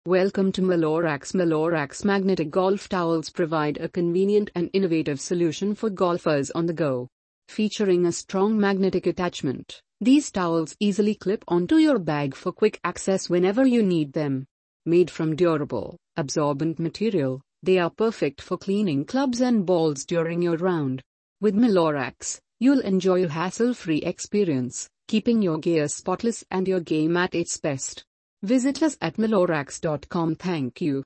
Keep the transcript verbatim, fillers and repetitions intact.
Welcome to Malorax. Malorax magnetic golf towels provide a convenient and innovative solution for golfers on the go. Featuring a strong magnetic attachment, these towels easily clip onto your bag for quick access whenever you need them. Made from durable, absorbent material, they are perfect for cleaning clubs and balls during your round. With Malorax, you'll enjoy a hassle-free experience, keeping your gear spotless and your game at its best. Visit us at malorax dot com. Thank you.